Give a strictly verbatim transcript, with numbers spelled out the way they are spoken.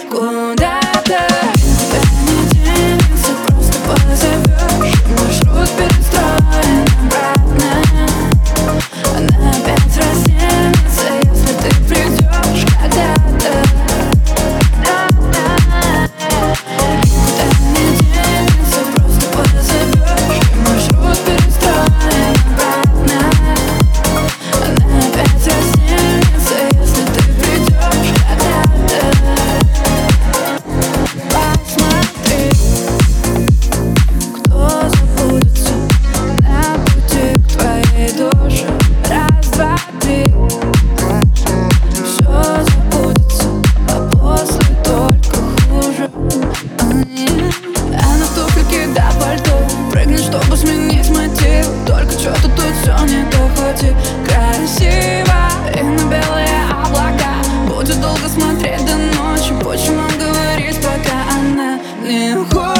куда-то. Никуда не денется, просто позовешь. Маршрут перестроен обратно. Она опять разденется, если ты придешь когда-то. Никуда не денется, просто позовешь. Маршрут перестроен обратно. Она опять разденется, если ты придешь когда-то. Посмотри, кто забудется на пути к твоей душе. Раз, два, три. Все забудется, а после только хуже. А на туфельки до пальто прыгнешь, чтобы сменить мотив. Только что-то тут все не то, хоть и красиво. И на белые облака будет долго смотреть до ночи. Почему говорить, пока она не уходит?